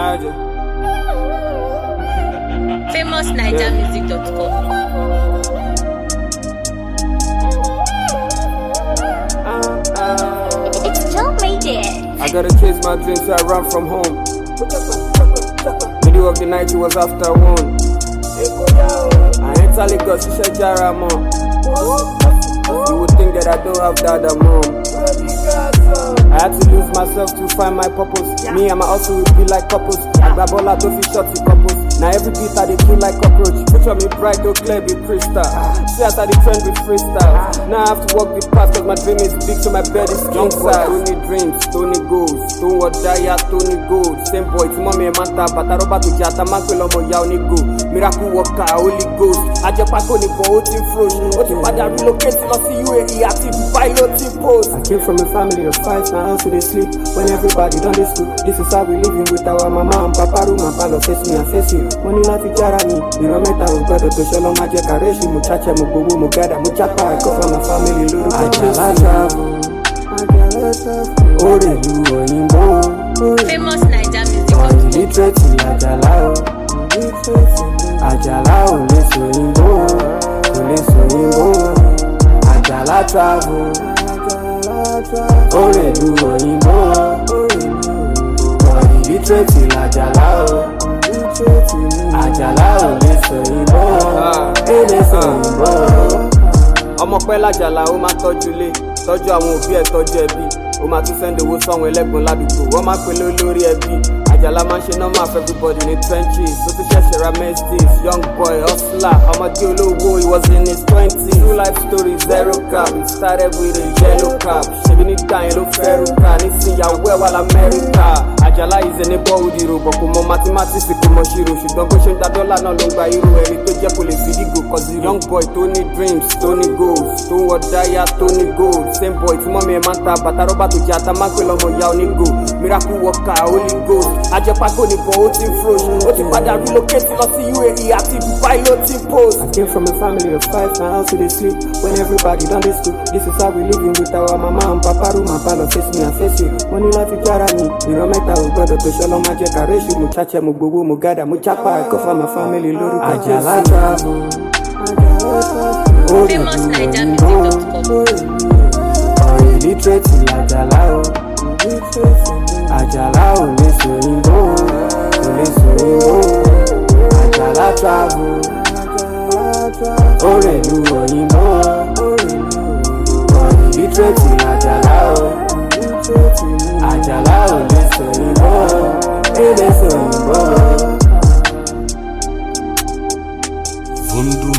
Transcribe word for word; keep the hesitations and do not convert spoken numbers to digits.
Naija. famous naija music dot com. It's Joe made it. I gotta chase my dreams, so I ran from home. Middle of the night, it was after one. I enter Lagos, she said Jara mom. You would think that I don't have dad and mom. I had to lose myself to find my purpose. Me and my hustle would be like couples. I grab all out of these shots in couples. Now every beat I dey kill like cockroach. Picture me bright, though clear, be crystal. See as I dey trend with freestyle. Now I have to walk the path cause my dream is big, so my bed is king size. Tony dreams, Tony goals. Don't what die, Tony gold. Same boy, to mommy and manta. Bataroba to jata, man kwelo mo ya oni go. Miracle worker, Holy Ghost. Ajepako ni bo, oti frosh. Oti pada relocate, lost to U A E, active piloting post. I came from a family of five, now also they sleep. When everybody done this school, this is how we living with our mama and papa room and palo face me and face you. Money not to jara me, you know meta we got to show my jekareshi, muchacha mugogo mugada muchapa. I come from a family lulu. I just travel, I just travel. Ore lu oyinbo, famous naija music dot com. illiterate Ajala, Ajala o le so oyinbo, o le so oyinbo. Ajala travel, Ore lu oyinbo, illiterate Ajala o. Ajala ò lè sọ ìbò, ó lè sọ ìbò. Ọmọ pẹ́ lájàlá ó máa tọ́jú ilé, tọ́jú àwọn òbí ẹ̀ tọ́jú ẹbí. Ó máa tún sẹ́ndì owó sọ́wọ́n ẹlẹ́gbọ̀n ládùúgbò. Wọ́n máa pèlè olórí ẹbí. Àjàlá máa ń ṣe normal for everybody ní trenches. Ó tún ṣẹ̀ṣẹ̀ ra Mercedes, young boy, hustler. Ọmọdé olówó, he was in his twenties. True life story, zero cap. He started with a yellow cap. Ṣèbí nígbà yẹn ló fẹ́ rúkà. Nísìnyàwó ẹ̀ wà l'Amẹ́ríkà. Àjàlá is a neighborhood hero, but kò mọ mathematics kò mọ ṣírò. Ṣùgbọ́n bó ṣe ń da dọ́là náà ló ń gba irú ẹ̀rí tó jẹ́ kò lè fi dígò. Cause young boy tó ní dreams, tó ní goals. Tó ń wọ dáyà, tó ní gold. Same boy tí mọ́mí ẹ̀ máa ń ta bàtà rọ́bà tó jẹ́ ata máa ń pè lọ́mọ ìyá onígò. Miracle worker, Holy Ghost. Ajẹ́pákó ni bọ̀ ó ti ń frosh. Ó ti padà relocate lọ sí U A E àti piloting post. I came from a family of five, now also they sleep. When everybody done this school, this is how we living with our mama and papa room and palo face me and face you. Money láti jára mi, ìran mẹ́ta ò gbọ́dọ̀ tó ṣọlọ́ máa jẹ́ kàrẹ́ṣù. Mo cháchẹ́, mo gbowó, mo gádà, mo jápa. I come from a family lórúkọ Àjàlá travel. famous naija music dot com. Illiterate Ajala o. Ajala ò lè sọ ìbò, ò lè sọ ìbò. Ajala travel, Ore lu oyinbo. Illiterate Ajala o. Ajala ò lè sọ ìbò, ò lè sọ ìbò. Vundu